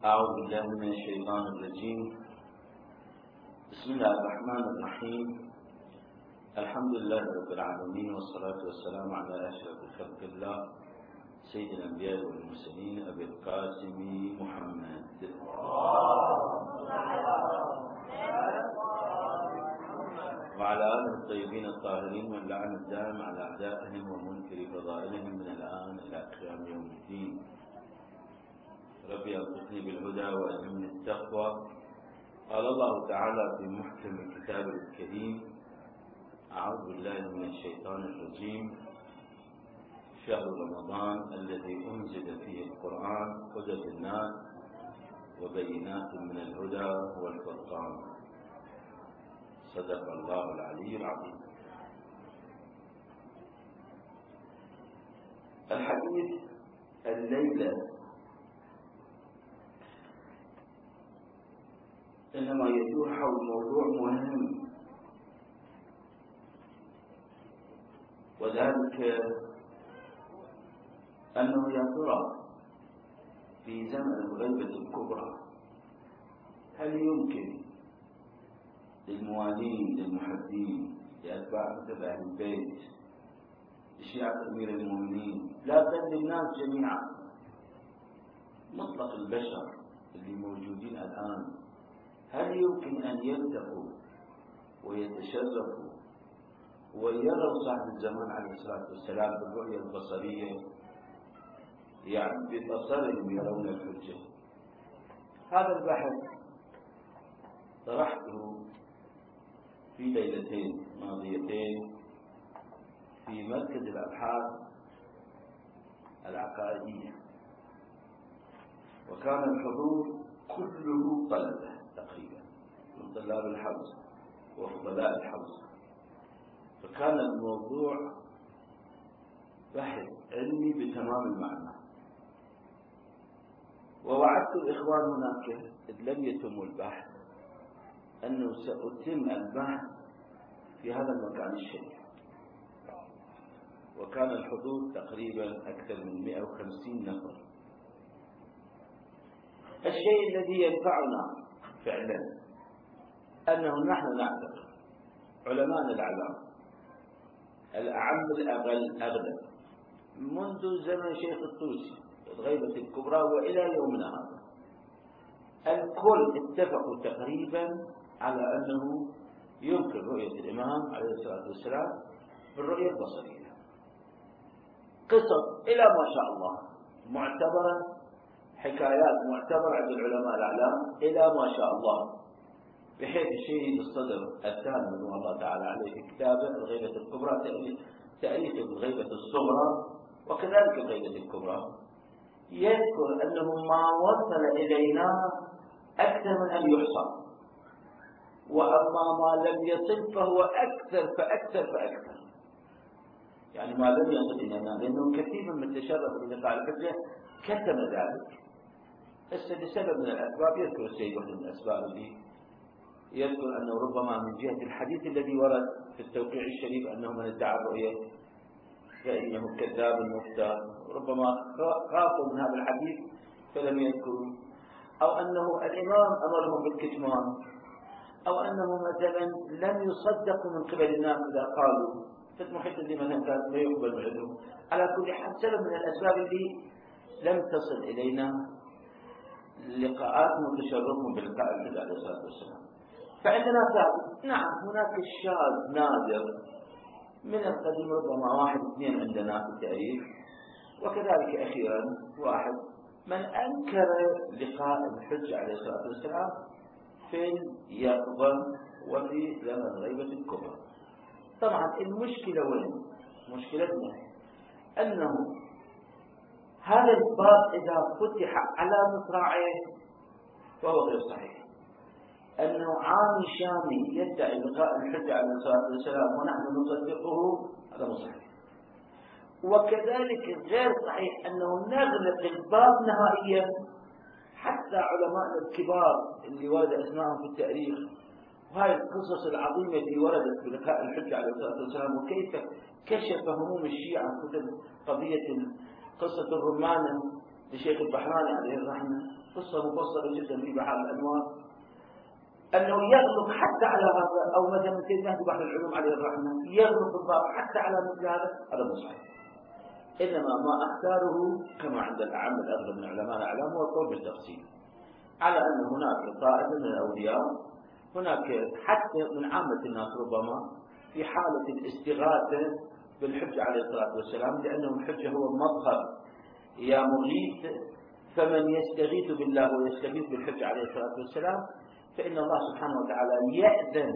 أعوذ بالله من الشيطان الرجيم. بسم الله الرحمن الرحيم. الحمد لله رب العالمين، والصلاة والسلام على أشرف خلق الله سيد الأنبياء والمرسلين أبي القاسم محمد وعلى آله الطيبين الطاهرين، واللعن الدائم على أعدائهم ومنكر فضائلهم من الآن إلى قيام يوم الدين. ربي أرزقني بالهدى وألهمني التقوى. قال الله تعالى في محكم كتابه الكريم: أعوذ بالله من الشيطان الرجيم. شهر رمضان الذي أنزل فيه القرآن هدى للناس وبينات من الهدى والفرقان. صدق الله العلي العظيم. الحديث الليلة إنما يدور حول موضوع مهم، وذلك أنه يا ترى في زمن الغيبة الكبرى هل يمكن للموالين للمحبين لأتباع أهل البيت لشيعة أمير المؤمنين، لا بل للناس جميعا، مطلق البشر اللي موجودين الآن، هل يمكن أن يلتقوا ويتشرفوا ويروا صاحب الزمان عليه الصلاة والسلام بالرؤية البصرية، يعني ببصرهم يرون الحجة؟ هذا البحث طرحته في ليلتين ماضيتين في مركز الأبحاث العقائدية، وكان الحضور كله طلبة تقريبا من طلاب الحوزة وفضلاء الحوزة، فكان الموضوع بحث علمي بتمام المعنى. ووعدت الإخوان هناك إذ لم يتم البحث أنه سأتم البحث في هذا المكان الشريف، وكان الحضور تقريبا أكثر من 150 نفر. الشيء الذي ينفعنا فعلا أنه نحن نعتبر علماءنا الأعلام الأعم الأغلب منذ زمن شيخ الطوسي الغيبة الكبرى وإلى يومنا هذا، الكل اتفقوا تقريبا على أنه يمكن رؤية الإمام عليه الصلاة والسلام بالرؤية البصرية. قصص إلى ما شاء الله معتبرة، حكايات معتبرة عند العلماء الأعلام إلى ما شاء الله، بحيث الشيء بالصدر الثاني من الله تعالى عليه في كتابه الغيبة الكبرى تأليف الغيبة الصغرى وكذلك الغيبة الكبرى، يذكر أنه ما وصل إلينا أكثر من أن يحصى، وأما ما لم يصل فهو أكثر فأكثر، يعني ما لم يصل إلينا، لأنه كثير من التشرف بلقاء الحجة كتم ذلك. لسبب من الأسباب يذكر السيد واحد من الأسباب اللي يذكر أنه ربما من جهة الحديث الذي ورد في التوقيع الشريف أنه من ادعى الرؤية فإنه كذاب مفتر، ربما خافوا من هذا الحديث فلم يذكروا، أو أنه الإمام أمرهم بالكتمان، أو أنه مثلا لم يصدقوا من قبل الناس إذا قالوا في المحيط اللي مثلا كان لا يقبل بعلم. على كل حال سبب من الأسباب اللي لم تصل إلينا لقاءات متشرفة بلقاء النبي عليه الصلاة والسلام. فعندنا ثابت، نعم هناك الشاذ نادر من القديم، ربما واحد اثنين عندنا في التاريخ، وكذلك أخيرا واحد من أنكر لقاء الحج عليه الصلاة والسلام في اليقظة وفي زمن الغيبة الكبرى. طبعا المشكلة وين؟ مشكلتنا أنه هذا الباب إذا فتح على مصراعيه فهو غير صحيح. أنه عامي شامي يدعي لقاء الحج عليه الصلاة والسلام ونحن نصدقه، هذا مو صحيح. وكذلك غير صحيح أنه نغلق الباب نهائيا. حتى علماء الكبار اللي ورد أسمائهم في التاريخ، وهذه القصص العظيمة اللي وردت بلقاء الحج عليه الصلاة والسلام، وكيف كشف هموم الشيعة كتب قضية قصة الرمانة لشيخ البحراني عليه الرحمة، قصة مفصلة جدا في بحر الأنوار، أنه يغلق حتى على هذا، أو مثلا سيدنا في بحر العلوم عليه الرحمة يغلق الباب حتى على مثل هذا مو صحيح. إنما ما أختاره كما عند الأعم الأغلب من علماء الأعلام هو القول بالتفصيل، على أن هناك طائفة من الأولياء، هناك حتى من عامة الناس ربما في حالة الاستغاثة بالحجة عليه الصلاة والسلام، لأنه الحجة هو مظهر يا مغيث، فمن يستغيث بالله ويستغيث بالحجة عليه الصلاة والسلام فإن الله سبحانه وتعالى يأذن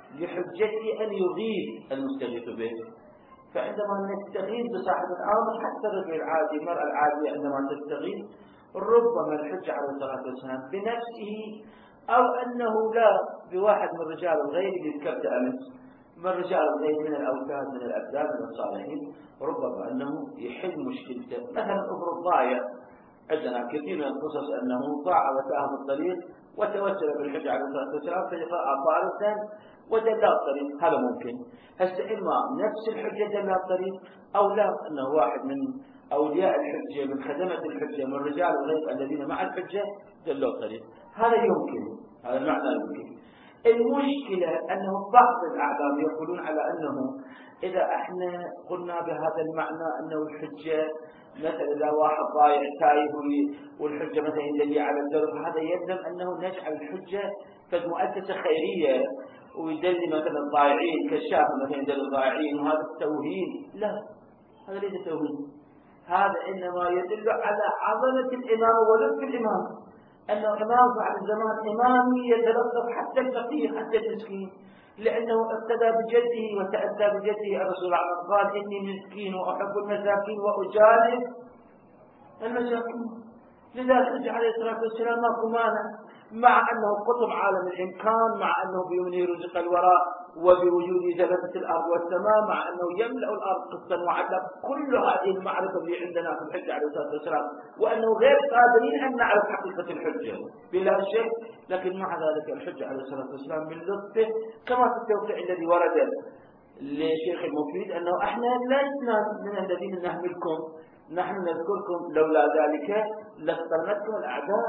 لحجته أن يغيث المستغيث به. فعندما نستغيث بصاحب الأمر حتى الرجل العادي، المرأة العادية عندما تستغيث ربما الحجة عليه الصلاة والسلام بنفسه، أو أنه لا بواحد من رجال الغيب اللي ذكرت أمس، من رجال الغيب من الأوتاد من الأبدان من الصالحين، ربما أنه يحل مشكلته. مثلا أمر ضايع، عندنا كثير من القصص أنه ضاع وتاه الطريق وتوسل بالحجة عليه الصلاة والسلام فجاء طارئا ودل الطريق، هذا ممكن. هسه إما نفس الحجة دل الطريق، أو لا أنه واحد من أولياء الحجة من خدمة الحجة من رجال الغيب الذين مع الحجة دلوا الطريق، هذا يمكن، هذا المعنى يمكن. المشكلة أنه بعض الأعلام يقولون على أنه إذا احنا قلنا بهذا المعنى أنه الحجة مثلا إذا واحد ضايع تايه والحجة مثلا يدلي على الدرب، هذا يلزم أنه نجعل الحجة كمؤسسة خيرية ويدلي مثلا الضائعين كشاف مثلا يدلي الضائعين، وهذا التوهين. لا، هذا ليس توهين، هذا إنما يدل على عظمة الإمام ولطف الإمام، أنه إمام بعد الزمان إمامي يتلطف حتى الفقير حتى المسكين، لأنه اقتدى بجده وتأتى بجده. الرسول قال إني مسكين وأحب المساكين وأجالس المساكين. لذلك النبي عليه الصلاة والسلام ماكو مانع، مع أنه قطب عالم الإمكان، مع أنه بيمني رزق الوراء وبوجود زلزلة الأرض والسماء، مع أنه يملأ الأرض قسطا وعدلا، كل هذه المعرفة اللي عندنا في الحجة عليه الصلاة والسلام، وأنه غير قادرين أن نعرف حقيقة الحجة بلا شك، لكن مع ذلك الحجة عليه الصلاة والسلام من لطفه كما في التوقيع الذي ورد لشيخ المفيد أنه احنا لسنا من الذين نهملكم، نحن نذكركم، لولا ذلك لاخترنتكم الأعداء،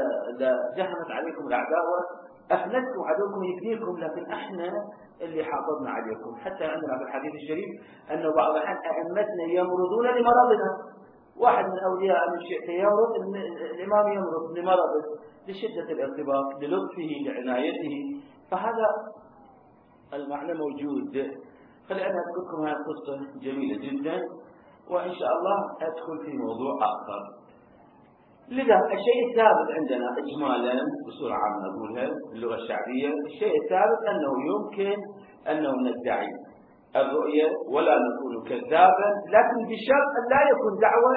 لجهنت عليكم الأعداء وأفنتكم عدوكم يفنيكم، لكن احنا اللي حافظنا عليكم. حتى عندنا في الحديث الشريف أنه بعض الأحيان أئمتنا يمرضون لمرضنا، واحد من أولياء من شيخ يمرض، الإمام يمرض لمرضه لشدة الارتباط للطفه لعنايته، فهذا المعنى موجود. خلينا أذكركم هذه القصة جميلة جدا، وإن شاء الله أدخل في موضوع آخر. لذا الشيء الثابت عندنا إجمالا بصورة عامة أقولها باللغة الشعبية، الشيء الثابت أنه يمكن أنه ندعي الرؤية ولا نكون كذابا، لكن بشرط أن لا يكون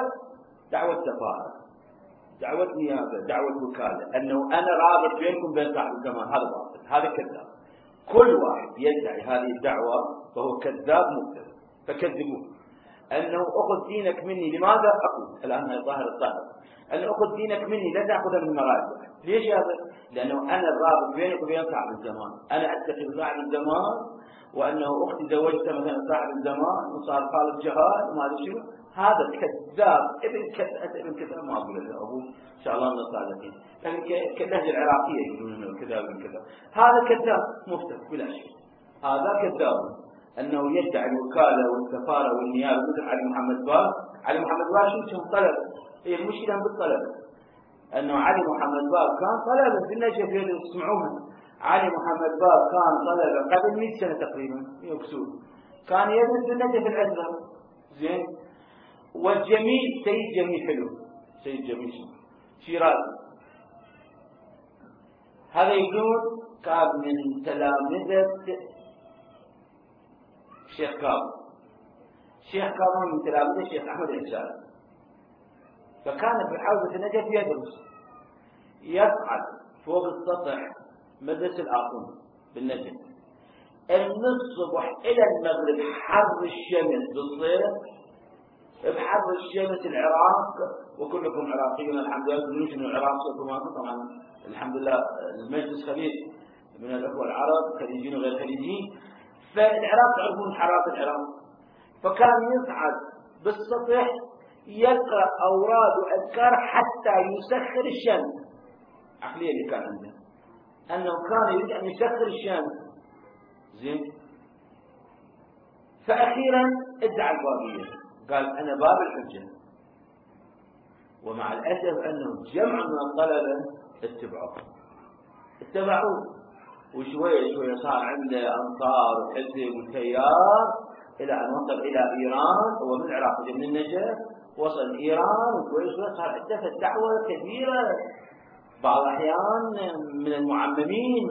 دعوة سفارة، دعوة نيابة، دعوة وكالة، أنه أنا رابط بينكم بين صاحب الزمان، هذا باطل، هذا كذاب. كل واحد يدعي هذه الدعوة فهو كذاب مكذب، فكذبوه. أنه أخذ دينك مني، لماذا أقول الآن هي ظاهر الطالب، أن أخذ دينك مني لا تأخذ من المراجع. ليش هذا؟ لأنه أنا الرابط بينك وبين صاحب الزمان، أنا أتخذ صاحب الزمان، وأنه أختي زوجت مثلا صاحب الزمان وصار طالب جهاد وما أدري شو، هذا كذاب ابن كذاب، ما أقول له أبوه إن شاء الله من الصادقين، لكن كاللهجة العراقية يقولون إنه كذاب من كذاب، هذا كذاب مفتر بلا شيء، هذا كذاب. أنه يدعي الوكالة والسفارة والنيابة مثل علي محمد باه. علي محمد باه شو كان طلب؟ هي المشكلة بالطلب، أنه علي محمد باه كان طلبة في النجف اللي تسمعوها. علي محمد باه كان طلبة قبل 100 سنة تقريبا يكسور، كان يدرس في النجف الأزهر زين. والجميل سيد جميل حلو، سيد جميل شيرازي، هذا يقول كان من تلامذة الشيخ كاظم. الشيخ كاظم من تلامذة الشيخ أحمد الإنسان، فكان في حوزة النجف يدرس، يصعد فوق السطح مدرسة الآخون بالنجف من الصبح إلى المغرب، حر الشمس بالصيف، بحر الشمس العراق، وكلكم عراقيون الحمد لله، تدرون شنو العراق طبعا الحمد لله المجلس خليج من الأخوة العرب خليجيين وغير خليجيين، فالعراق تعرفون حرارة العراق، فكان يصعد بالسطح يقرأ أوراد وأذكار حتى يسخر الشمس، العقلية اللي كان عنده، أنه كان يريد أن يسخر الشمس. زين. فأخيرا ادعى البابية، قال أنا باب الحجة. ومع الأسف أنه جمع من الطلبة اتبعوه، وشوية شوية صار عنده أنصار وحزب وتيار، إلى أن وصل إلى إيران. هو من العراق من النجف، وصل إيران، وشوية شوية صار عنده دعوة كبيرة، بعض الأحيان من المعممين.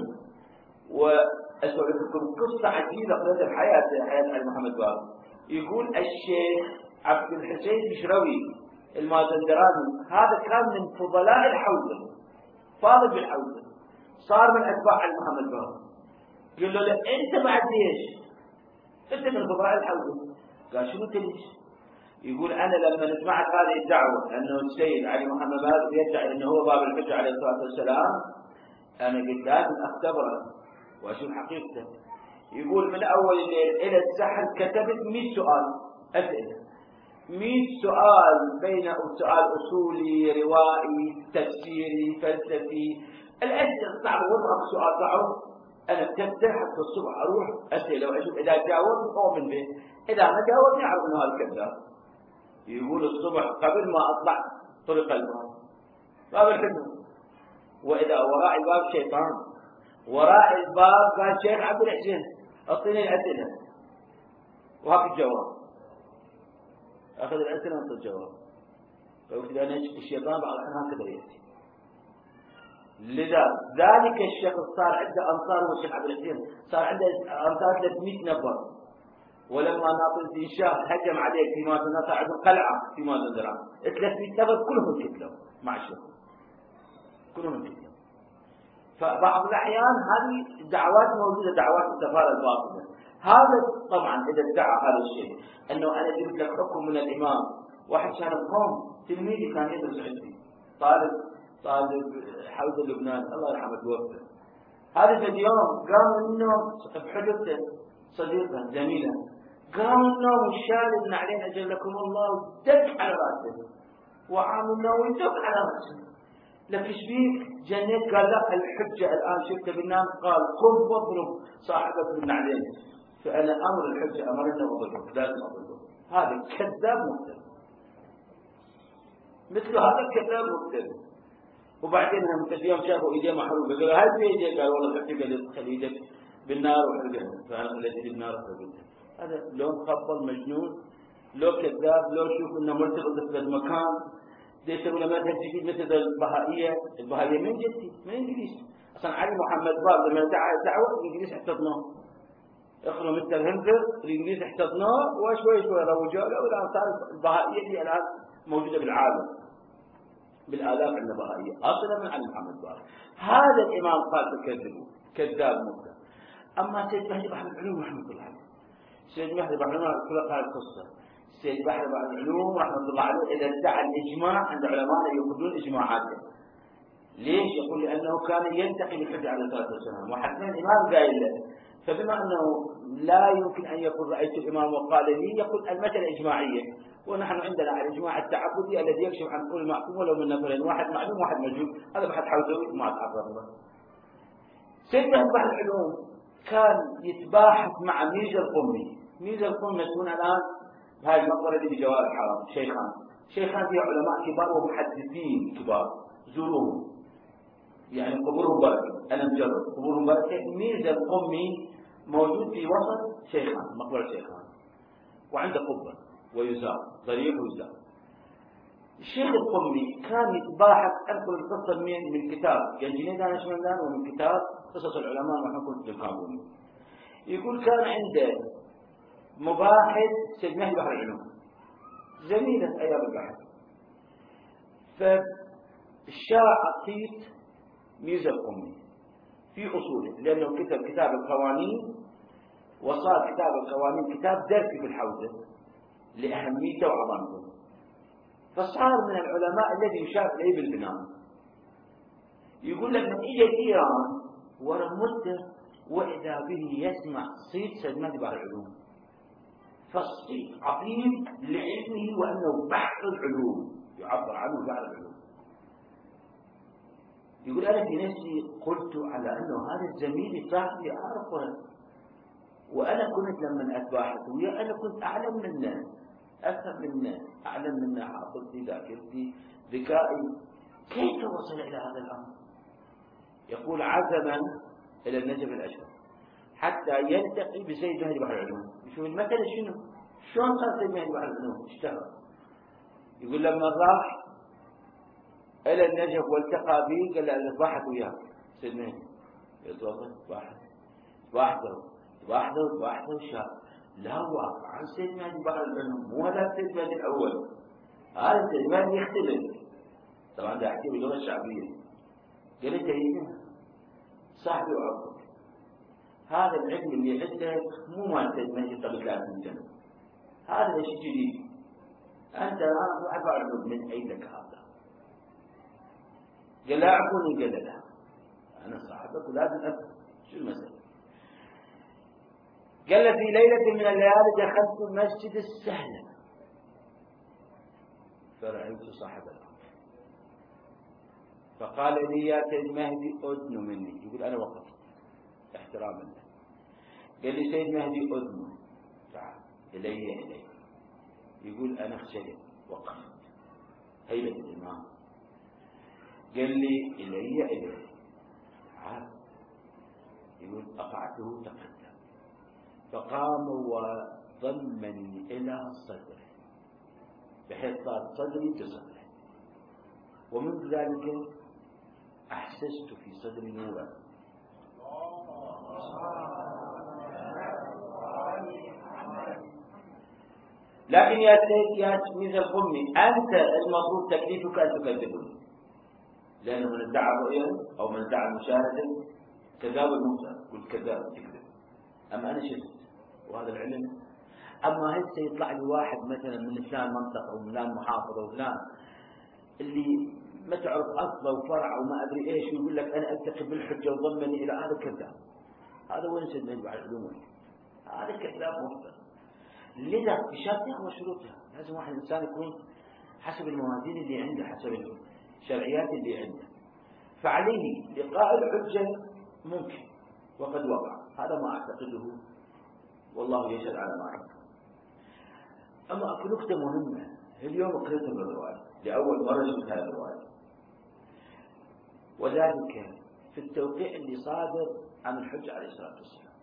وأسوأ لكم قصة عجيبة قصة حياة علي محمد بابا. يقول الشيخ عبد الحسين الشروي المازندراني، هذا كان من فضلاء الحوزة، فاضل بالحوزة، صار من أتباع علي محمد بابا. قال له لا أنت بعد ليش؟ أنت من فضلاء الحوزة. قال شنو تليش؟ يقول أنا لما سمعت هذه الدعوة أنه السيد علي محمد بابا يدعي أنه هو باب الحجة عليه الصلاة والسلام، أنا قلت لازم أختبره وأشوف حقيقته. يقول من أول الليل إلى السحر كتبت 100 سؤال أسئلة، 100 سؤال، بين سؤال أصولي، روائي، تفسيري، فلسفي، الأسئلة الصعبة. وضع سؤال صعب أنا كتبته حتى الصبح أروح أسئلة وأشوف إذا جاوبت أؤمن به، إذا ما جاوبني أعرف أنه هذا كذاب. يقول الصبح قبل ما أطلع طرق الباب، باب الحكمة، وإذا وراء الباب شيطان، وراء الباب قال شيخ عبد الحسين أعطيني الأسئلة وهاك الجواب. أخذ الأسئلة وأعطي الجواب. فقلت أنا الشيطان بعض الأحيان هكذا يأتي. لذا ذلك الشخص صار عنده أنصار، والشيخ عبد الحسين صار عنده أنصار 300 نفر. ولما ناطر الشاه هجم عليه في مازندران، صار عنده قلعة في مازندران 300 نفر كلهم كتلوا مع الشيخ، كلهم كتلوا. فبعض الأحيان هذه الدعوات موجودة، دعوات السفارة الباطنة. هذا طبعا إذا ادعى هذا الشيء أنه أنا جبت لك حكم من الإمام. واحد كان قوم تلميذي كان يدرس عندي، طالب حوزة لبنان الله يرحمه توفى. هذا في اليوم قام من النوم بحجته صديقه زميله، قام من النوم وشال النعلين أجلكم الله ودق على رأسه، وعام النوم ودق على رأسه. لك ايش بيك؟ جنيت؟ قال لا الحجة الآن شفته بالناس، قال قم واضرب صاحبك بالنعلين. فأنا أمر الحجة أمرنا وضربه، لازم أضربه. هذا كذاب مكتب، مثل هذا الكذاب مكتب. وبعدين هم اليوم شافوا ايديه محروقه، قالوا هل في ايديه؟ قال والله الحجة قال خلي ايدك بالنار وحرقها، فأنا خليت ايدي بالنار وحرقتها. هذا لو مخبل مجنون، لو كذاب، لو شوف انه مرتبط في مكان يسوي له مذهب جديد مثل البهائية. البهائية من جدي من إنجليز. أصلا علي محمد باب لما دعوة الإنجليز احتضنوه، اخلوا مثل الهندر الإنجليز احتضنوه، وشوي شوي روجوا له، والآن صار البهائية دي الآن موجودة بالعالم بالآلاف عندنا بهائية أصلا من علي محمد باب. هذا الإمام قال تكذبوا كذاب مبتدع. أما سيد مهدي بحر العلوم رحمة الله عليه، سيد مهدي بحر العلوم كل قال القصة. سيد بحر العلوم رحمة الله عليه إذا ادعى الإجماع عند علماء يأخذون إجماعاته. ليش؟ يقول لأنه كان ينتقي بالحجة عليه الصلاة والسلام، وحتى الإمام قايل له. فبما أنه لا يمكن أن يقول رأيت الإمام وقال لي، يقول المسألة إجماعية، ونحن عندنا الإجماع التعبدي الذي يكشف عن كل معصوم ولو من نفرين، واحد معلوم واحد مجهول، هذا بحث حوزوي ما تعرض له. سيد بحر العلوم كان يتباحث مع ميزة القمي. ميزة القمي تكون الآن هذه المقبرة اللي بجوار الحرم، شيخان فيها علماء كبار ومحدثين كبار، زوروهم يعني قبورهم بركة. أنا مجرد قبورهم بركة. ميزة القمي موجود في وسط شيخان، مقبرة شيخان، وعنده قبة ويزار ضريح ويزار. الشيخ القمي كان يتباحث، أذكر القصة من كتاب جنجنيد نشمندان ومن كتاب قصص العلماء ونحن الكاموني. يقول كان عنده مباحث سيد مهدي بحر العلوم زميلة أيام البحث، فالشاع عطيت ميزة القمي في أصوله، لأنه كتب كتاب القوانين، وصار كتاب القوانين كتاب درسي في الحوزة لأهميته وعظمته، فصار من العلماء الذي يشار إليه بالبناء. يقول لك من إجا إيران ورا مدة وإذا به يسمع صيت سيد مهدي بحر العلوم، فالصيت عظيم لعلمه وأنه بحر العلوم، يعبر عنه بحر العلوم. يقول أنا في نفسي قلت على أنه هذا الزميل صاحبي أعرفه، وأنا كنت لما أتباحث وياه أنا كنت أعلم منه، أفهم منه، أعلم منه، حافظتي، ذاكرتي، ذكائي، كيف وصل إلى هذا الأمر؟ يقول عزم إلى النجف الأشهر حتى يلتقي بسيد مهدي بحر العلوم. شوف المثل شنو؟ شلون صار سيد مهدي بحر العلوم؟ اشتهر. يقول لما راح إلى النجف والتقى به قال له أنا أتباحث وياك سيد مهدي. يتوضأ تباحثوا شاف لا واقع عن سيد مهدي بحر العلوم، مو هذا سيد مهدي الأول، هذا سيد مهدي يختلف. طبعا ده أحكي باللغة الشعبية. قال له جيدين صاحبي وعرضك، هذا العلم اللي عندك مو مال سيد مهدي قبل 30 سنة، هذا شيء جديد، أنت الآن صاحب علم، من أين لك هذا؟ قال لا أعرفني، قال لا أنا صاحبك ولازم أفهم شو المسألة. قال في ليلة من الليالي دخلت المسجد السهل فرأيت صاحب الأمر فقال لي يا سيد مهدي أذن مني. يقول أنا وقفت احتراما له. قال لي سيد مهدي أذن، تعال إلي. يقول أنا خشيت وقفت هيبة الإمام. قال لي إلي تعال. يقول أقعته تقدم فقام وضمني إلى صدره بحيث صار صدري كصدره، ومنذ ذلك أحسست في صدري نورا. لكن يا سيد يا تلميذ القمي أنت المفروض تكليفك أن تكذبني، لأنه من ادعى رؤيا أو من ادعى مشاهدة كذاب المفتى والكذاب تكذب. أما أنا شفت وهذا العلم. أما هسه يطلع لي واحد مثلا من فلان منطقة وفلان محافظة وفلان اللي ما تعرف أصله وفرعه وما أدري إيش، ويقول لك أنا ألتقي بالحجة وضمني إلى هذا كذاب. هذا وين سيد مهدي بحر العلوم؟ هذا كذاب مفتر. لذا بشرطها وشروطها لازم واحد الإنسان يكون حسب الموازين اللي عنده، حسب الشرعيات اللي عنده. فعليه لقاء الحجة ممكن وقد وقع، هذا ما أعتقده والله يشهد على ما أعتقد. أما أكو نقطة مهمة اليوم قريتها بالرواية لأول مرة شفت هذه الرواية، وذلك في التوقيع اللي صادر عن الحج عليه الصلاة والسلام.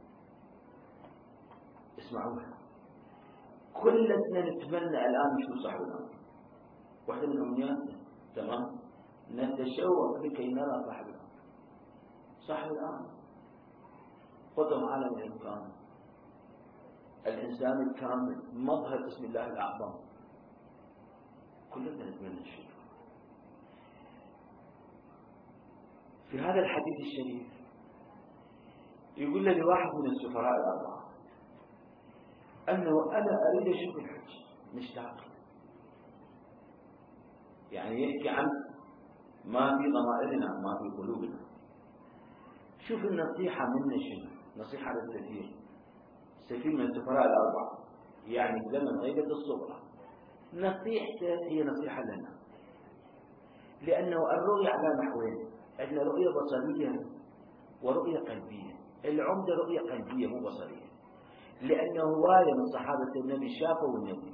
اسمعوها، كلنا نتمنى الآن نشوف صاحب الأمر، واحدة من أمنياتنا تمام، نتشوق لكي نرى صاحب الأمر. صاحب الأمر قطم عالم الإمكان، الإنسان الكامل، مظهر اسم الله الأعظم، كلنا نتمنى الشيء. في هذا الحديث الشريف يقول لي واحد من السفراء الأربعة أنه أنا أريد أشوف الحج، مشتاق، يعني يحكي عن ما في ضمائرنا ما في قلوبنا. شوف النصيحة منا شنو؟ نصيحة للسفير، السفير من السفراء الأربعة، يعني زمن غيبة الصغرى، نصيحته هي نصيحة لنا، لأنه الرؤية على نحوين، عندنا رؤية بصرية ورؤية قلبية. العمدة رؤية قلبية مو بصرية، لأنه هواية من صحابة النبي شافوا النبي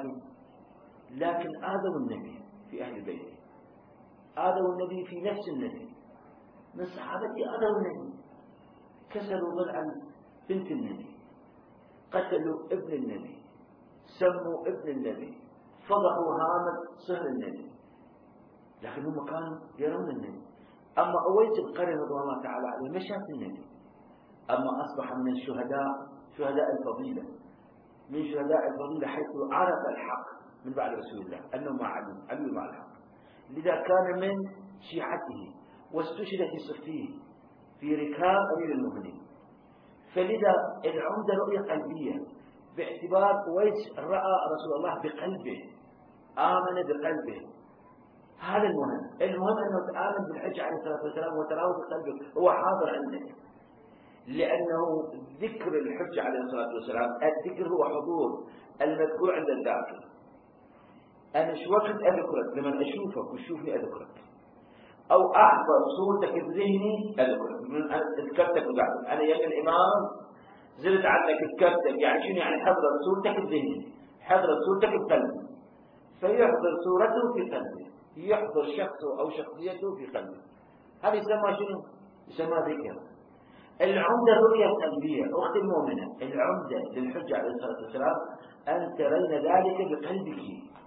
لكن آذوا النبي في أهل بيته، آذوا النبي في نفس النبي، من صحابته آذوا النبي، كسروا ضلع بنت النبي، قتلوا ابن النبي، سموا ابن النبي، فضحوا هامة صهر النبي، لكن هم كانوا يرون النبي. أما أويس القرن رضي الله تعالى عليه ما شاف النبي، أما أصبح من الشهداء، شهداء الفضيلة، من شهداء الفضيلة حيث عرف الحق من بعد رسول الله أنه ما علم مع الحق. لذا كان من شيعته واستشهد في صفيه في ركاب أمير المؤمنين. فلذا العمدة رؤية قلبية، باعتبار أويس رأى رسول الله بقلبه، آمن بقلبه، هذا المهم. المهم أنه تآمن بالحج عليه الصلاة والسلام وتراه بقلبه، هو حاضر عندك، لأنه ذكر الحج عليه الصلاة والسلام، الذكر هو حضور المذكور عند الذاكر. أنا شو وقت أذكرك؟ لمن أشوفك وتشوفني أذكرك. أو أحضر صورتك بذهني أذكر ذكرتك وقعدت أنا يا الإمام زلت عنك ذكرتك، يعني شنو يعني حضرت صورتك بذهني، حضرت صورتك بقلبي، فيحضر صورته في قلبه، يحضر شخصه أو شخصيته في قلبه. هذا يسمى شنو؟ يسمى ذكر. العمدة الرؤية القلبية أختي المؤمنة، العمدة للحجة عليه الصلاة والسلام أن ترين ذلك بقلبك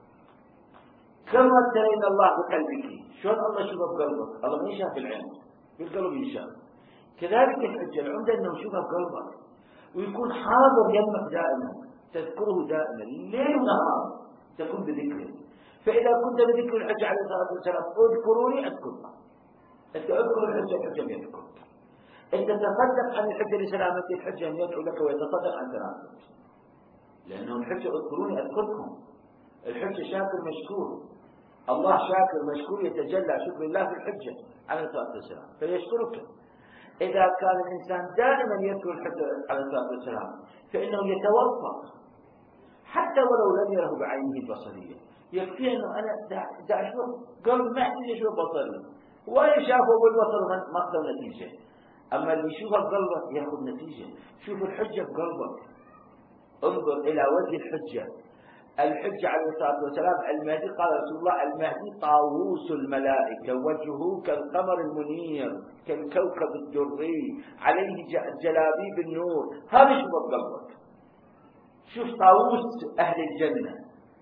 كما ترين الله بقلبك. شلون الله يشوفه بقلبك؟ الله ما يشاف بالعين، بالقلب يشاف. كذلك الحجة العمدة أنه يشوفها بقلبك ويكون حاضر يمك دائما، تذكره دائما ليل ونهار، تكون بذكره. فإذا كنت بذكر الحجة عليه الصلاة والسلام اذكروني أذكرك، اذكر الحجة بيذكرك. أنت تصدق عن الحجة لسلامتك، الحجة أن يدعو لك ويتصدق عن سلامتك، لأنه الحجة اذكروني أذكركم. الحجة شاكر مشكور، الله شاكر مشكور، يتجلى شكر الله في الحجة عليه الصلاة والسلام فيشكرك. إذا كان الإنسان دائما يذكر الحجة عليه الصلاة والسلام فإنه يتوفق حتى ولو لم يره بعينه البصرية، يكفي أنه أنا دا أشوف قلب ما يحتاج يشوف بصري، ولا شافه بالبصر ما أخذ نتيجة. أما اللي يشوفه بقلبك يأخذ نتيجة. شوف الحجة بقلبك، انظر إلى وجه الحجة. الحجة عليه الصلاة والسلام المهدي، قال رسول الله المهدي طاووس الملائكة، وجهه كالقمر المنير كالكوكب الدري، عليه جلابيب النور. هذا شوف بقلبك. شوف طاووس أهل الجنة،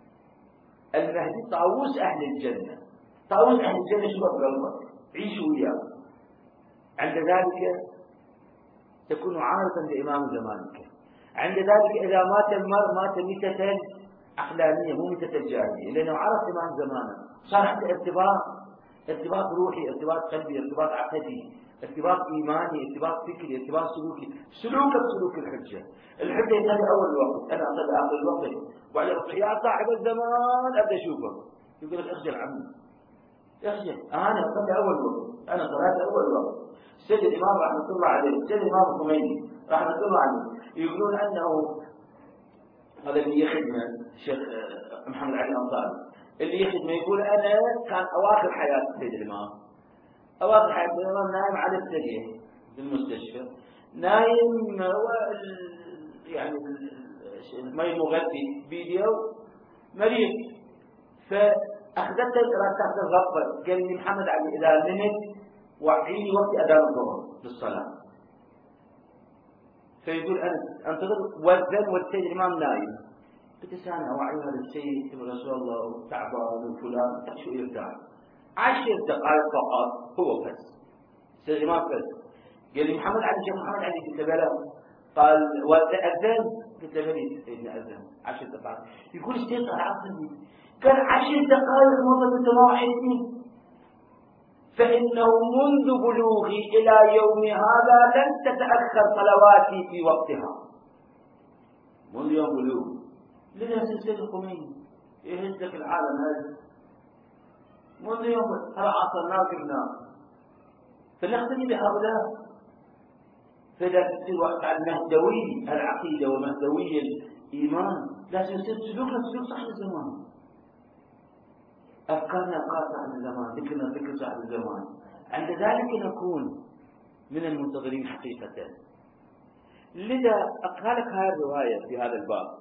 المهدي طاووس أهل الجنة، طاووس أهل الجنة شوف بقلبك، عيش وياه. عند ذلك تكون عارضا لإمام زمانك. عند ذلك إذا مات المرء مات ميتة عقلانية مو ميتة الجاهلية، لأنه عرف إمام زمانه، صار عنده ارتباط روحي، ارتباط قلبي، ارتباط عقدي، ارتباط إيماني، ارتباط فكري، ارتباط سلوكي، سلوكك سلوك الحجة. الحجة يصلي أول الوقت، أنا أصلي آخر الوقت، وبعدين يا صاحب الزمان أبدأ أشوفه، يقول لك اخجل عمي، اخجل، أنا أصلي أول وقت، أنا صلاة أول وقت. سيد الإمام رحمة الله عليه، سيد الإمام الخميني رحمة الله عليه، يقولون أنه هذا اللي يخدمه الشيخ محمد علي الأنصاري، اللي يخدمه يقول أنا كان أواخر حياة سيد الإمام، أواخر حياة سيد الإمام نايم على السرير في المستشفى، نايم يعني المي المغذي فيديو مريض، فأخذته راسته الغرفة، قال لي محمد علي إذا نمت وعيني وقت أذان الظهر للصلاة. فيقول أنا أنتظر وزن والسيد الإمام نايم، قلت أنا أوعي هذا السيد يقول رسول الله تعبان وفلان شو يرتاح 10 دقائق فقط هو بس. السيد الإمام بس قال لي محمد علي، شيخ محمد علي، قلت بلى، قال وأذن، قلت له بلي سيدنا أذن 10 دقائق. يقول السيد عصبي، قال 10 دقائق والله أنت ما وعيتني، فإنه منذ بلوغي إلى يوم هذا لن تتأخر صلواتي في وقتها. منذ يوم بلوغ لنا سلسلة الخميني يهز لك العالم هذا، منذ يوم ترى عصرناه وجبناه، فنقتدي بهؤلاء. فإذا تصير وقت على المهدوي العقيدة ومهدوي الإيمان لازم يصير سلوكنا سلوك صاحب الزمان، أفكارنا أفكار صاحب الزمان، ذكرنا ذكر صاحب الزمان. عند ذلك نكون من المنتظرين حقيقة. لذا أقرأ لك هذه الرواية في هذا الباب.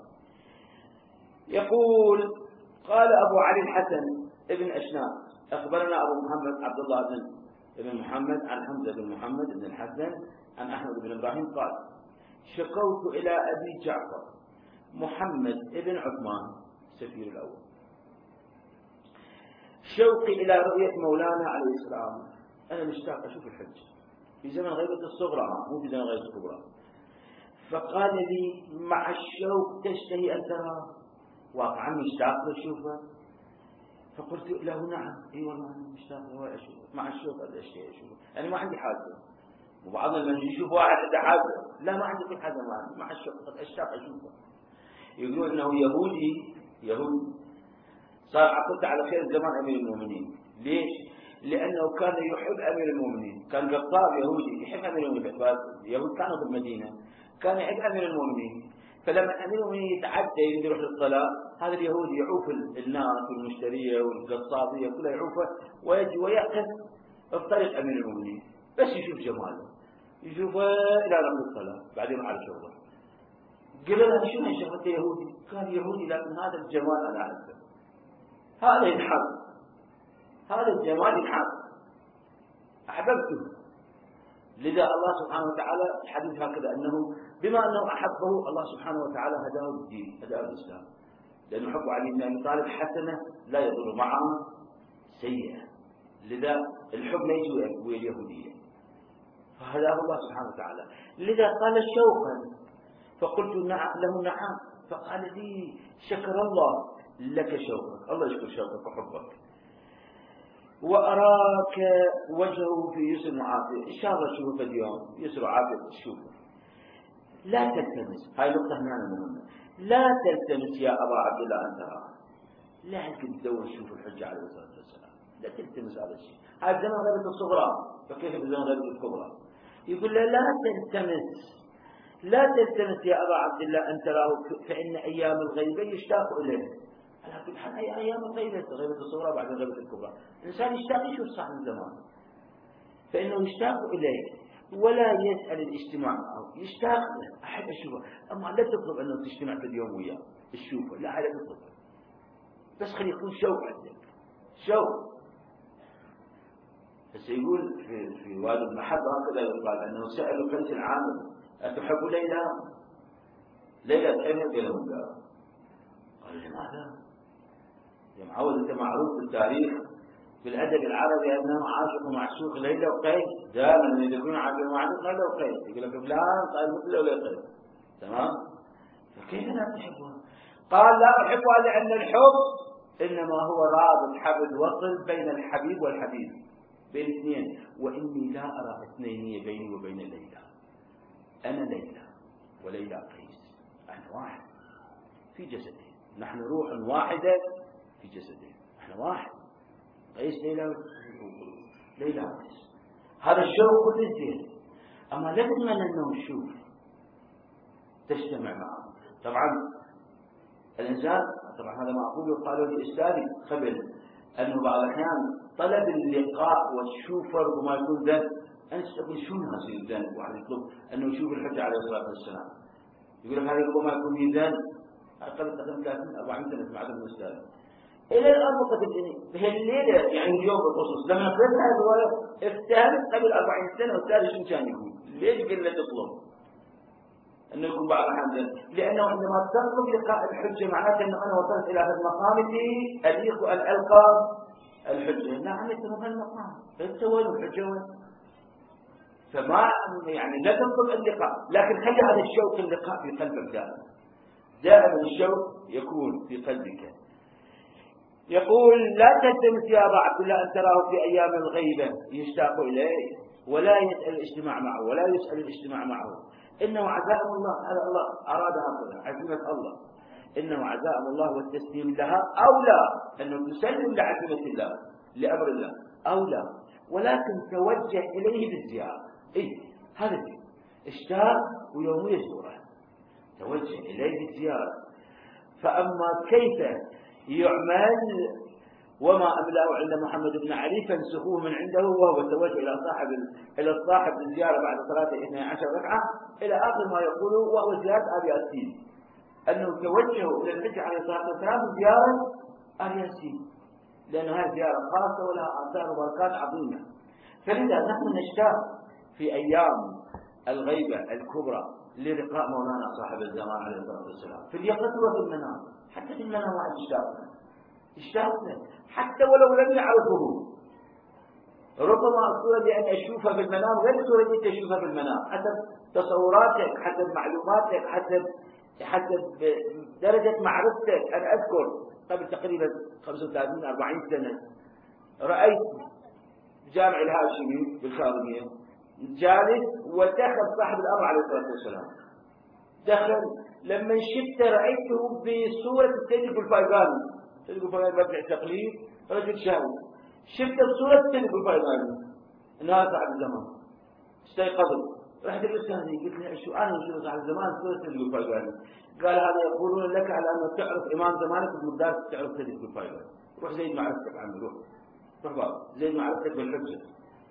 يقول قال أبو علي الحسن ابن أشناف أخبرنا أبو محمد عبد الله بن محمد عن حمزة بن محمد بن الحسن عن أحمد بن إبراهيم قال شكوت إلى أبي جعفر محمد بن عثمان السفير الأول شوقي إلى رؤية مولانا عليه السلام، أنا مشتاق أشوف الحج في زمن غيبة الصغرى مو في زمن غيبة الكبرى. فقال لي مع الشوق تشتهي أن ترى؟ واقعا مشتاق أشوفه. فقلت له نعم، اي والله أنا مشتاق أشوفه مع الشوق، أشتهي أشوفه، يعني ما عندي حاجة. وبعض من يشوف واحد عنده حاجة، لا ما عندي في حاجة، مع الشوق قد أشتاق أشوفه. يقولون أنه يهودي صار عقلت على خير زمان أمير المؤمنين. ليش؟ لأنه كان يحب أمير المؤمنين، كان قطاب يهودي يحب أمير المؤمنين. اليهود كانوا في المدينة، كان يحب أمير المؤمنين. فلما أمير المؤمنين يتعدى يروح للصلاة، هذا اليهودي يعوف الناس والمشترية والقصابية كلها يعوفه، ويجي ويأخذ بطريق أمير المؤمنين، بس يشوف جماله يشوفه إلى رب الصلاة بعدين على شغله. قال له شو هالشيخ أنت يهودي؟ قال يهودي لكن هذا الجمال أنا أعرفه، هذا ينحب، هذا الجمال ينحب، أحببته. لذا الله سبحانه وتعالى الحديث هكذا أنه بما أنه أحبه الله سبحانه وتعالى هداه الدين، هداه الإسلام، لأنه حب علي بن أبي طالب حسنة لا يضر معها سيئة. لذا الحب لا يجي ويا اليهودية، فهداه الله سبحانه وتعالى. لذا قال شوقا، فقلت له نعم، فقال لي شكر الله لك شوقك، الله يشكر شوقك وحبك، وأراك وجهه في يسر وعافية، إن شاء الله تشوفه اليوم يسر وعافية تشوفه. لا تلتمس، هاي نقطة هنا مهمة، لا تلتمس يا أبا عبد الله أن تراه، لا يمكن تدور تشوف الحجة عليه الصلاة والسلام، لا تلتمس هذا الشيء، هذا زمن غيبة الصغرى، فكيف بزمن غيبة الكبرى؟ يقول له لا تلتمس، لا تلتمس يا أبا عبد الله أن تراه، فإن أيام الغيبة يشتاق إليه. لكن هي أيام الغيبة، غيبة الصغرى بعد غيبة الكبرى، الإنسان يشتاق يشوف صاحب الزمان، فإنه يشتاق إليه ولا يسأل الاجتماع معه، يشتاق له، أحب أشوفه، أما لا تطلب أنه تجتمع في اليوم وياه تشوفه، لا على تطلب، بس خلي يكون شوق عندك، شوق. بس يقول في وادي المحبة هكذا يقال أنه سألوا قيس العامل أتحب ليلى؟ ليلى تحبها؟ قال له لا. قال لماذا؟ يا معود أنت معروف في التاريخ في الأدب العربي أنه عاشق ومعشوق ليلى وقيس، دائما من يكون عاشق ومعشوق ليلى وقيس، يقول لك فلان قال مثل ليلى وقيس، تمام؟ فكيف لا تحبها؟ قال لا أحبها لأن الحب إنما هو رابط حبل وصل بين الحبيب والحبيب، بين اثنين، وإني لا أرى اثنين بيني وبين ليلى، أنا ليلى وليلى قيس، أنا واحد في جسدين، نحن روح واحدة في جسدين، نحن واحد، قيس ليلى ليلى قيس، هذا الشوق كله زين، أما لا تتمنى أنه نشوف تجتمع معه. طبعا الإنسان، طبعا هذا ما أقوله قالوا لي أستاذي قبل، أنه بعض الأحيان طلب اللقاء وتشوفه ربما يكون ذنب، أنا أقول شو يصير ذنب؟ واحد يطلب أنه يشوف الحجة عليه الصلاة والسلام، يقول لك هذا ربما يكون لي ذنب، أقل قدم 30-40 سنة مع هذا الأستاذ إلى الآن وقت بهالليلة يعني اليوم بالخصوص لما قرأت هذه الرواية افتهمت قبل 40 سنة أستاذ شو كان يقول؟ ليش قلنا تطلب أنه يكون بعض الأحيان؟ لأنه عندما تطلب لقاء الحجة معناته أنه أنا وصلت إلى هذا المقام اللي أليق أن ألقى الحجة، لا عملت هذا المقام، أنت وين الحجة وين؟ فما يعني لا تطلب اللقاء، لكن خلي هذا الشوق اللقاء في قلبك دائما، دائما الشوق يكون في قلبك. يقول لا تلتمس يا أبا عبد الله أن تراه في أيام الغيبة يشتاق إليه ولا يسأل الاجتماع معه، ولا يسأل الاجتماع معه، إنه عزائم الله، هذا الله أراد هكذا، عزيمة الله، إنه عزائم الله والتسليم لها أولى، أنه تسلم لعزيمة الله لأمر الله أولى، ولكن توجه إليه بالزيارة، هذا الشيء اشتاق ويوم يزوره توجه إليه بالزيارة. فأما كيف يعمل وما أملاه عند محمد بن علي فانسخوه من عنده، وهو التوجه إلى الصاحب بالزيارة بعد صلاة 12 ركعة إلى آخر ما يقوله، وهو زيارة آل ياسين، أنه توجهوا إلى الحج عليه الصلاة والسلام بزيارة آل ياسين، لأن هذه زيارة خاصة ولها آثار وبركات عظيمة. فلذا نحن نشتاق في أيام الغيبة الكبرى للقاء مولانا صاحب الزمان عليه الصلاة والسلام في اليقظة وفي المنام، حتى في المنام واحد اشتاق له حتى ولو لم يعرفه، ربما الصورة بأن أشوفها في المنام غير الصورة التي تشوفها في المنام، حسب تصوراتك، حسب معلوماتك، حسب درجة معرفتك. أنا أذكر قبل تقريبا 35-40 سنة رأيت جامع الهاشمي بالكاظمية جالس ودخل صاحب الأمر عليه الصلاة والسلام، دخل لما شفت رأيته بصورة السيد الفايزاني، السيد الفايزاني مرجع تقليد رجل شاهد، شفت بصورة السيد الفايزاني إنها صاحب الزمان، استيقظت رحت للثاني قلت له شو أنا شو صاحب الزمان صورة السيد الفايزاني، قال هذا يقولون لك على أنه تعرف إمام زمانك بمقدار تعرف السيد الفايزاني، روح زيد معرفتك عنه، روح بابا زيد معرفتك بالحجة،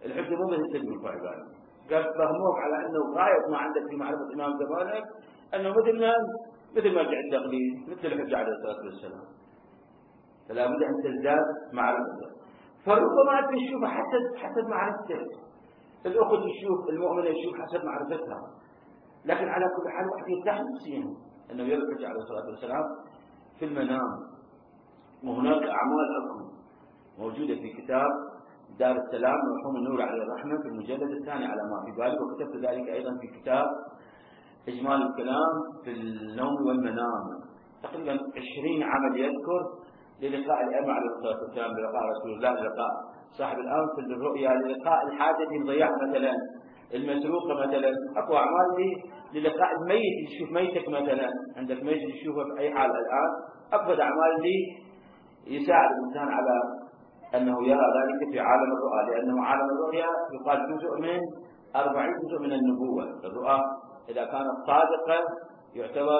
الحجة مو بس تجمل عبادة، قال فهموك على أنه غاية ما عندك في معرفة إمام زمانك أنه مثل ما جاء التقليد مثل الحجة عليه الصلاة والسلام، فلا بد أن تزداد معرفته. فربما تشوف حسب معرفتك، الأخت تشوف، المؤمنة تشوف حسب معرفتها، لكن على كل حال واحد يرتاح نفسيا أنه يرى الحجة عليه الصلاة والسلام في المنام. وهناك أعمال أخرى موجودة في كتاب دار السلام مرحوم النور عليه الرحمة في المجلد الثاني على ما في بالي، وكتبت ذلك أيضا في كتاب إجمال الكلام في النوم والمنام، تقريبا 20 عمل يذكر للقاء الأئمة عليه الصلاة والسلام، للقاء رسول الله، للقاء صاحب الأمر في الرؤيا، للقاء الحاجة الضياع مثلا، المسروقة مثلا، أقوى أعمال للقاء الميت، تشوف ميتك مثلا، عندك ميت تشوفه في أي حال الآن، أقوى أعمال يساعد الإنسان على أنه يرى ذلك في عالم الرؤى، لأنه عالم الرؤيا يقال جزء من 40 جزء من النبوة. الرؤى إذا كانت صادقة يعتبر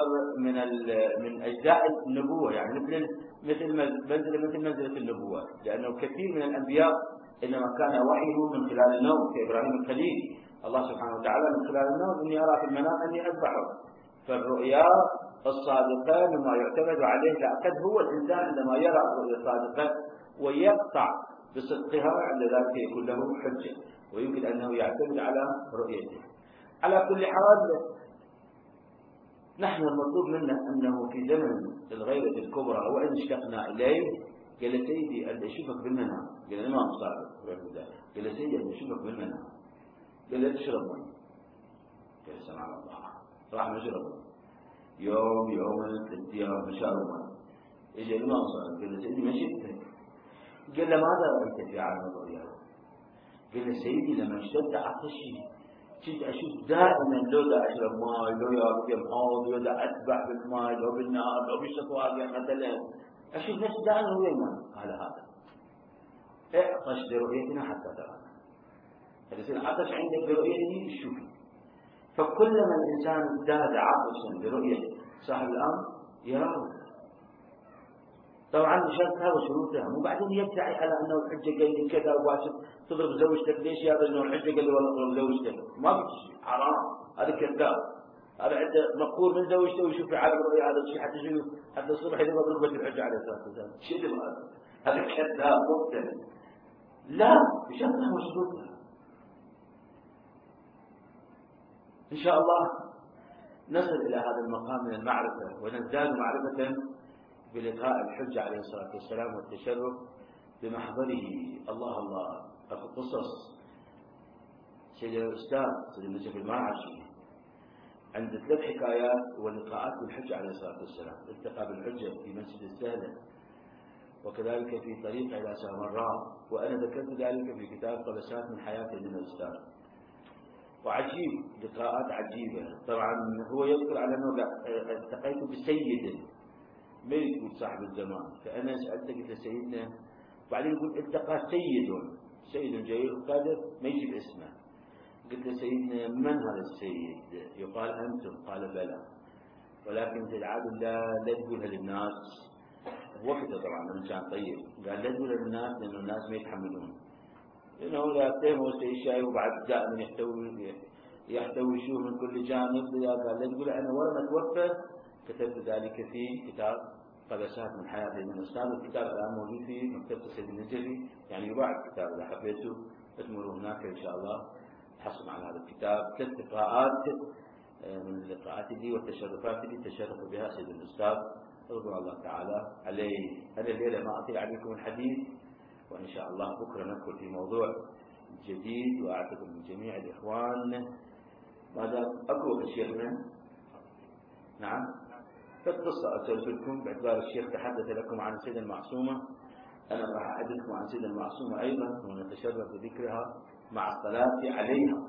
من أجزاء النبوة، يعني مثل منزلة النبوة، لأنه كثير من الأنبياء إنما كان وحيه من خلال النوم، كإبراهيم الخليل الله سبحانه وتعالى من خلال النوم إني أرى في المنام أني أذبحه. فالرؤيا الصادقة مما يعتمد عليه، لقد هو الإنسان عندما يرى الرؤيا الصادقة ويقطع بصدقها عند ذلك يكون له حجة ويمكن أنه يعتمد على رؤيته. على كل حال نحن المطلوب منا أنه في زمن الغيبة الكبرى وإن اشتقنا إليه، قال سيدي أن أشوفك بالمنام، قال الإمام الصادق قال سيدي أن أشوفك بالمنام، قال تشرب مي، قال سمع الله، راح نشرب يوم 3 أيام مشارب مي. اجى الإمام الصادق قال له سيدي ما شفتك، قال له ماذا رأيت في عالم الرؤيا؟ قال له سيدي لما اشتد عطشي كنت أشوف دائما لو دا أشرب ماء، لو يا حوض، لو دا أسبح بالماء، لو بالنار، لو بالشطوات مثلا، أشوف نفسي دائما وين ما قال هذا اعطش برؤيتنا حتى ترانا، فإذا عطش عندك برؤيته شوفي. فكلما الإنسان ازداد عطشا برؤية صاحب الأمر يراه. طبعا بشرط هذا شروطها، وبعدين يدعي على انه الحجه قال لي كذا واسف تضرب زوجتك، ليش يا رجل انه الحجه قال لي والله اضرب زوجتك؟ ما في شيء، حرام، هذا كذاب، هذا عنده مقهور من زوجته ويشوف في عالم الرؤيا، هذا الشيء حتى شنو؟ حتى الصبح يضرب ضربه الحجه عليه الصلاه والسلام، شيء هذا كذاب مبتدع. لا، بشرطها وشروطها. ان شاء الله نصل الى هذا المقام من المعرفه ونزداد معرفه بلقاء الحجة عليه الصلاة والسلام والتشرف بمحضره. الله أخذ قصص سيد الأستاذ سيد النجف الماعشي عند 3 حكايات ولقاءات بالحجة عليه الصلاة والسلام، التقى بالحجة في مسجد السهلة، وكذلك في طريق إلى سامراء، وأنا ذكرت ذلك في كتاب قبسات من حياة من الأستاذ. وعجيب، لقاءات عجيبة. طبعا هو يذكر على أنه التقيت بسيد ما يقول صاحب الزمان، فأنا سألته قلت سيدنا، وبعدين يقول التقى سيد جليل القدر ما يجيب اسمه، قلت له سيدنا من هذا السيد؟ يقال أنتم؟ قال بلى، ولكن في العادة لا تقولها للناس، وفده طبعا من كان طيب، قال لا تقولها للناس لأن الناس ما يتحملون، لأنه لا يتهموا الشيء وبعد دائما يحتوي شيء من كل جانب، قال لا تقولها. أنا ورا ما توفى كتبت ذلك في كتاب قبسات من حياة من الأستاذ، الكتاب الآن موجود في مكتبة سيد النجفي، يعني يباع الكتاب إذا حبيتوا تمروا هناك إن شاء الله تحصل على هذا الكتاب. 3 لقاءات من اللقاءات دي والتشرفات اللي تشرف بها سيد الأستاذ رضي الله تعالى عليه. أنا الليلة ما أطيل عليكم الحديث، وإن شاء الله بكرة ندخل في موضوع جديد، وأعتقد من جميع الإخوان ماذا أقوى شيخنا. نعم، فالقصة أسولف لكم باعتبار الشيخ تحدث لكم عن السيدة المعصومة، أنا راح أحدثكم عن السيدة المعصومة أيضا ونتشرف بذكرها مع الصلاة عليها.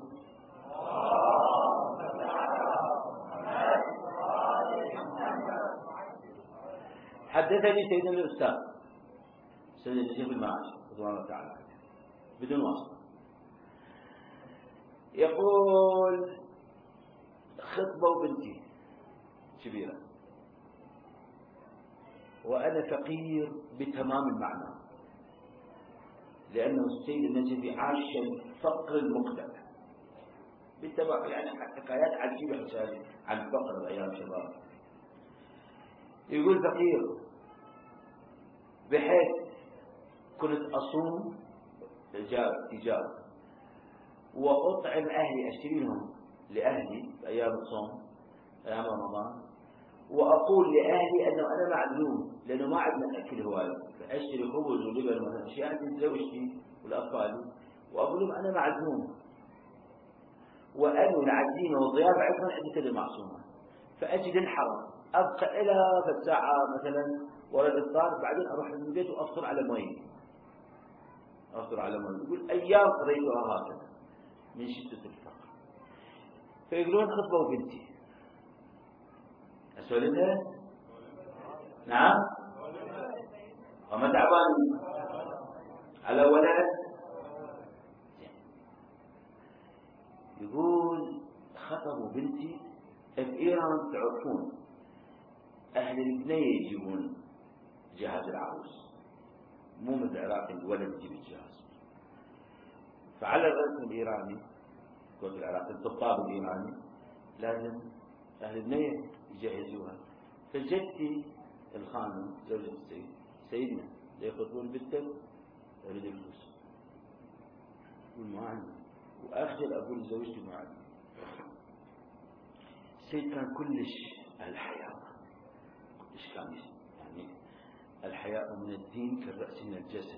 حدثني سيدنا الأستاذ سيد النجف الماعشي رضي الله تعالى عنه بدون واسطة، يقول خطبة بنتي كبيرة وأنا فقير بتمام المعنى، لأنه السيد النجفي عاش فقر المقتل بالتبع، يعني حكايات عجيبة حسابي عن فقر أيام شباب. يقول فقير بحيث كنت أصوم تجارة وأطعم أهلي، أشتريهم لأهلي في أيام الصوم أيام رمضان، وأقول لأهلي أنه أنا معذور لأنه ما عندنا أكل هواي، فأشتري خبز ولبن وأشياء لزوجتي والأطفال، وأقول لهم أنا معذور وأنوي العزيمة والضيافة عندهم عدة المعصومة، فأجد الحرم أبقى إلى الساعة مثلا ورا الإفطار، بعدين أروح للبيت وأفطر على مي، أفطر على مي. يقول أيام قضيتها هكذا من شدة الفقر. فيقولون خطبة بنتي أسولفها؟ نعم؟ وما تعبان على ولد. يقول خطبوا بنتي في إيران، تعرفون أهل البنية يجيبون جهاز العروس، مو مثل العراق الولد يجيب الجهاز. فعلى الرسم الإيراني قلت العراق الطباب الإيراني لازم أهل البنية يجهزوها. فجدتي الخانم زوجة السيد سيدنا يخطبون بنته أريد الفلوس، يقول ما عندي، وأخجل أقول لزوجتي ما عندي. السيد كان كلش الحياء، كلش كان يعني الحياء من الدين كالرأس من الجسد،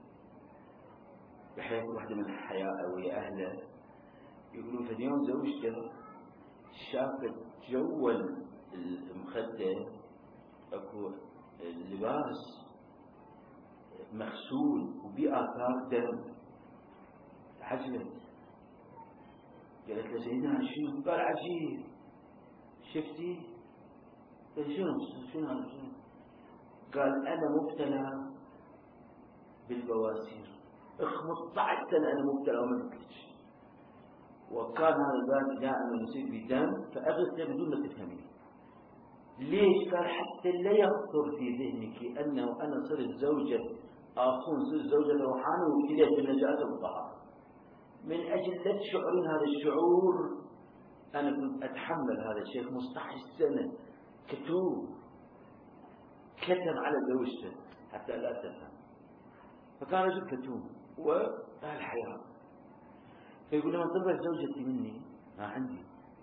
بحيث واحدة من الحياء ويا أهله يقولون في اليوم زوجته شافت جو المخدة اكو اللباس مغسول وبآثار دم، عجلت قالت له سيدنا شنو؟ قال عجيب شفتي؟ شنو هذا؟ قال أنا مبتلى بالبواسير 15 سنة أنا مبتلى وما قلتلكش، وكان هذا الباب دائما يصيب بدم فأغسله بدون ما تفهمين ليش. قال حتى لا يخطر في ذهنك أنه أنا صرت زوجة آخون، صرت زوجة روحاني وابتليت بالنجاة والطهارة، من أجل لا تشعرين هذا الشعور. أنا كنت أتحمل هذا الشيء 15 سنة كتوب، كتم على زوجته حتى لا تفهم، فكان رجل كتوم والحياة. فيقول لما طلبت زوجتي مني ما عندي،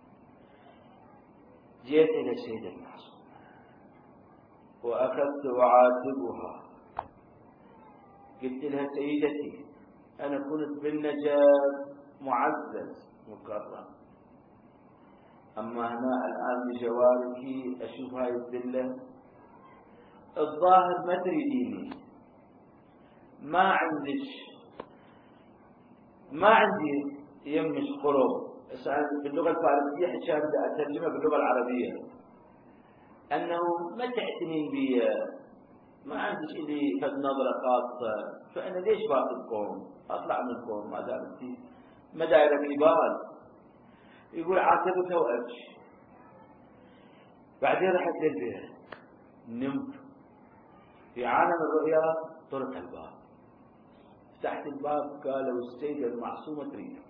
جئت إلى السيدة المعصومة وأخذت أعاتبها، قلت لها سيدتي أنا كنت بالنجاة معزز مكرم، أما هنا الآن بجوارك أشوف هاي الذلة، الظاهر ما تريديني، ما عندي يمش قرب. باللغة الفارسية حتى أترجمها باللغة العربية أنه ما تعتنين بي، ما عندك إلي فد نظرة خاصة، فأنا ليش باخذكم أطلع منكم ما دامتي ما دايرة بال. يقول عاتبتها وأبكي. بعدين رحت للبيت نمت في عالم الرؤيا، طرق الباب، فتحت الباب قالوا السيدة المعصومة تريدك.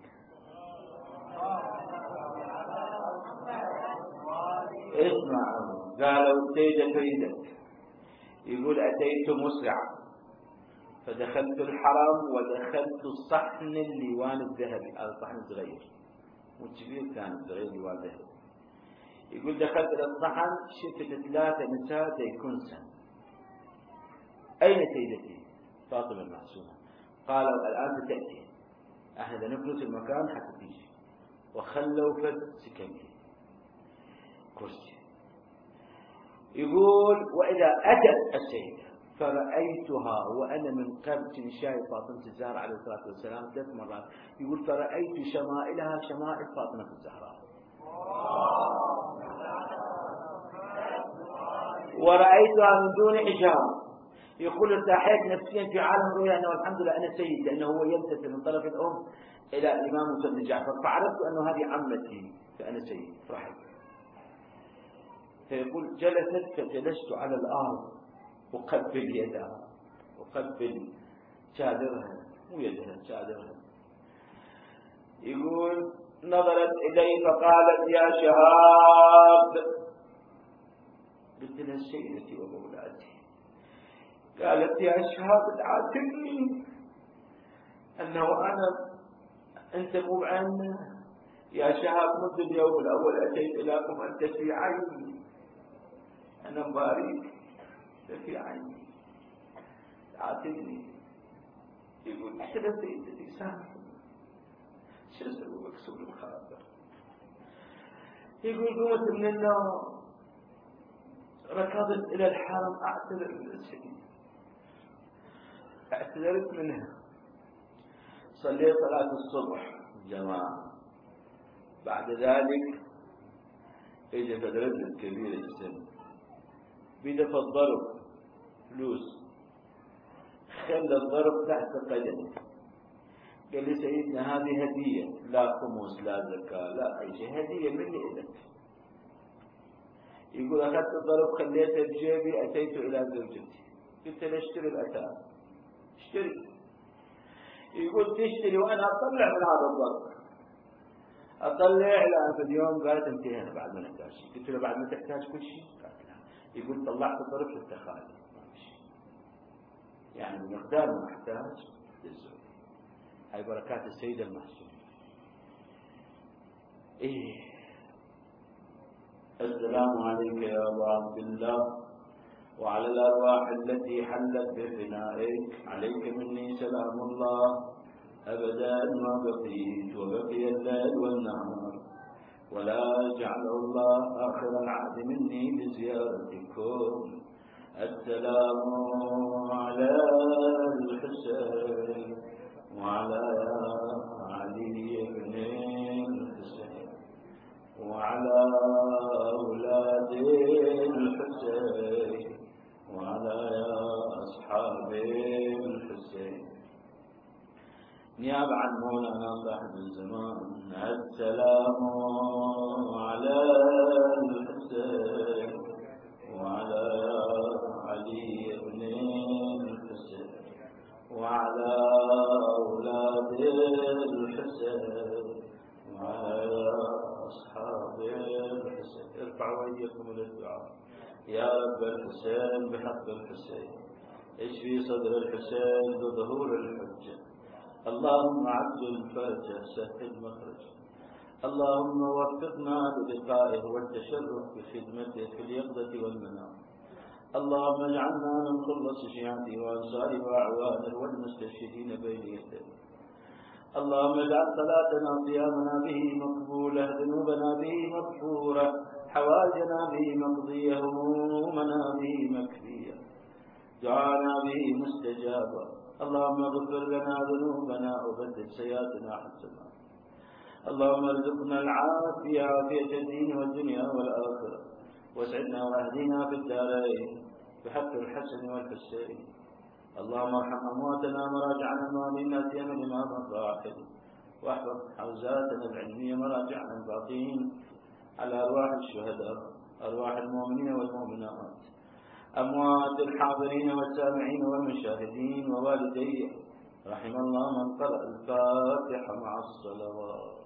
اسمعوا، قالوا السيدة تريدك. يقول أتيت مسرعا فدخلت الحرم ودخلت الصحن الليوان الذهبي، هذا صحن صغير مو كبير، كان صغير ليوان ذهبي. يقول دخلت إلى الصحن شفت 3 نساء كنسا. أين سيدتي؟ فاطمة المعصومة. قالوا الآن ستأتي، احنا نفلت المكان حتى تيجي، وخلوا فد سكنتي كرسي. يقول وإذا أتت السيدة فرأيتها وأنا من قبل شايف فاطمة الزهراء عليه الصلاة والسلام 3 مرات. يقول فرأيت شمائلها شمائل فاطمة الزهراء، ورأيتها من دون حجاب. يقول ارتاحيت نفسيا في عالم الرؤيا أنه الحمد لله أنا سيد، لأنه هو يمتثل من طرف الأم إلى الإمام موسى بن جعفر، فعرفت أنه هذه عمتي فأنا سيد، فرحت. فيقول جلست فجلست على الأرض أقبل يدها، أقبل شادرها، مو يدها شادرها. يقول نظرت إلي فقالت يا شهاب. قلت لها سيدتي ومولاتي. قالت يا شهاب تعاتبني أنه أنت مو بعنا. يا شهاب منذ اليوم الأول أتيت إليكم أنت في عيني، أنا مبارك أنت في عيني تعاتبني. يقول احتدى سيدتي سامحني، شو اسوي مكسور الخاطر. يقول قمت من النوم ركضت إلى الحرم أعتذر من السيدة، اعتذرت منها. صليت صلاة الصبح جماعة. بعد ذلك اجت رجل كبير السن بدفع الضرب فلوس، خلى الضرب تحت قدمي. قال لي سيدنا هذه هدية، لا خمس لا زكاة لا أي شيء، هدية مني إليك. يقول أخذت الضرب خليته بجيبي، أتيت إلى زوجتي قلت له اشتري الأتان، اشتري. يقول تشتري وأنا أطلع من هذا الضرب، أطلع الآن في اليوم. قالت انتهينا بعد ما نحتاج شيء. قلت له بعد ما تحتاج كل شيء؟ قالت لا. يقول طلعت الضرب في التخالي، يعني بمقدار ما نحتاج للزوج. هاي بركات السيدة المحسومة. إيه. السلام عليك يا أبا عبد الله وعلى الأرواح التي حلت بفنائك، عليك مني سلام الله أبدا ما بقيت وبقي الليل والنهار، ولا جعل الله آخر العهد مني بزيارتكم. السلام على الحسين وعلى علي بن الحسين وعلى أولاد الحسين وعلى أصحاب الحسين. نيابة عن مولانا صاحب الزمان. السلام على الحسين وعلى علي بن الحسين وعلى أولاد الحسين وعلى أصحاب الحسين. ارفعوا أيديكم للدعاء. يا رب الحسين بحق الحسين اشفي صدر الحسين بظهور الحجة. اللهم عجل فرجه سهل مخرجه. اللهم وفقنا للقائه والتشرف بخدمته في اليقظة والمنام. اللهم اجعلنا من خلص شيعته وأنصاره وأعوانه والمستشهدين بين يديه. اللهم اجعل صلاتنا صيامنا به مقبولة، ذنوبنا به مغفورة، حوائجنا به مقضية، همومنا به مكفية، دعانا به مستجابا. اللهم اغفر لنا ذنوبنا وبدل سيئاتنا حسنا. اللهم ارزقنا العافية، عافية الدين والدنيا والآخرة، واسعدنا واهدنا في الدارين بحق الحسن والحسين. اللهم ارحم أمواتنا مراجعنا المؤمنين سيما الإمام الراحل، واحفظ حوزاتنا العلمية مراجعنا الباقين على أرواح الشهداء، أرواح المؤمنين والمؤمنات، أموات الحاضرين والسامعين والمشاهدين ووالديه. رحم الله من قرأ الفاتحة مع الصلوات.